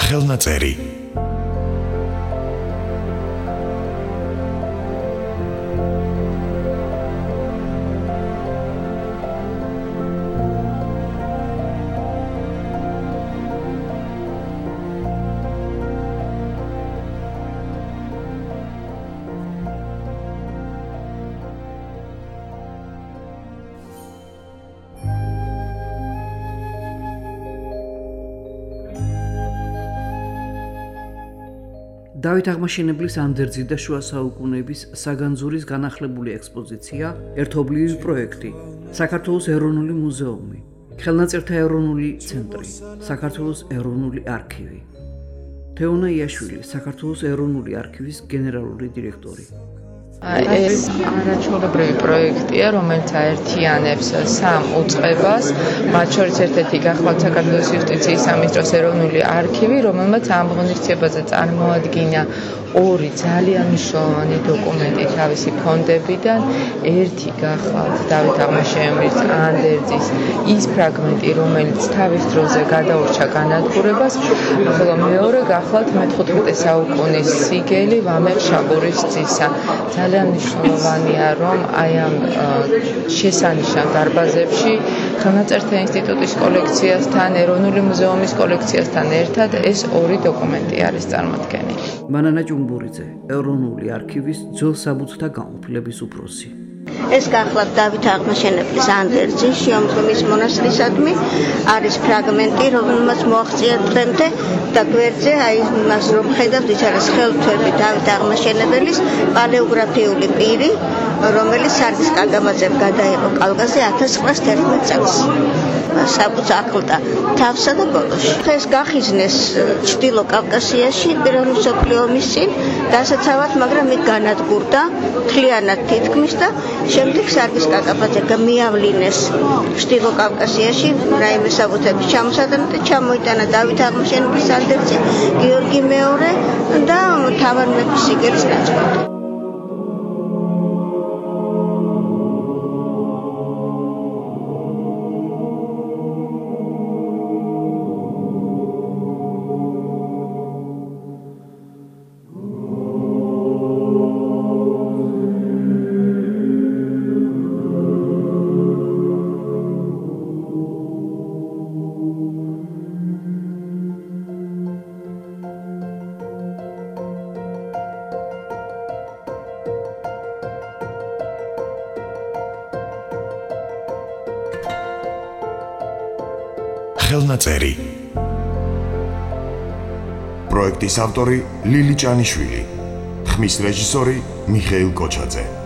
ხელნაწერი დავით აღმაშენებლის ანდერძი და შუა საუკუნეების საგანძურის განახლებული ექსპოზიცია, ერთობლივი პროექტი, საქართველოს ეროვნული მუზეუმი, ხელნაწერთა ეროვნული ცენტრი, საქართველოს ეროვნული არქივი. თეონა იაშვილი, საქართველოს ეროვნული არქივის გენერალური დირექტორი. ეს არაჩვეულებრივი პროექტია, რომელიც აერთიანებს სამ უწყებას, მათ შორის ერთ-ერთი გახლავთ საქართველოს იუსტიციის სამინისტროს ეროვნული არქივი, რომელმაც ამ ღონისძიებაზე წარმოადგინა ორი ძალიან მნიშვნელოვანი დოკუმენტი თავისი ფონდებიდან. ერთი გახლავთ დავით აღმაშენებლის ანდერძის ის ფრაგმენტი, რომელიც თავის დროზე გადაურჩა განადგურებას, ხოლო მეორე გახლავთ მე-15 საუკუნის სიგელი ვამეყ შაბურის ძისა. ძალიან მნიშვნელოვანია, რომ აი ამ შესანიშნავ დარბაზებში ხელნაწერთა ინსტიტუტის კოლექციასთან, ეროვნული მუზეუმის კოლექციასთან ერთად ეს ორი დოკუმენტი არის წარმოდგენილი. მანანა ჭუმბურიძე, ეროვნული არქივის ძველ საბუთთა გამოფილების უფროსი. ეს გახლავთ დავით აღმაშენებლის ანდერძი შიომღვიმის მონასტრისადმი არის ფრაგმენტი, რომელმაც მოაღწია დღემდე და გვერდზე აი მას რომ ხედავთ, ის არის ხელთვები დავით აღმაშენებლის პალეოგრაფიული პირი, რომელიც სარგის კალგამაძემ გადაიღო კალგაზე 1911 წელს. საბუთს აკლდა თავსა და ბოლოში. ეს გახიზნეს ჩრდილო კავკასიაში პირველი მსოფლიო ომის წინ დასაცავად, მაგრამ იქ განადგურდა მთლიანად თითქმის და შემდეგ სარგის კალგამაძე მიავლინეს ჩრდილო კავკასიაში რაიმე საბუთების ჩამოსადენა და ჩამოიტანა დავით აღმაშენებლის ანდერძი, გიორგი მეორე და მთავარ მეფის სიგელის ნაწყვეტი. ხელნაწერი პროექტის ავტორი ლილი ჭანიშვილი, ხმის რეჟისორი მიხეილ კოჩაძე.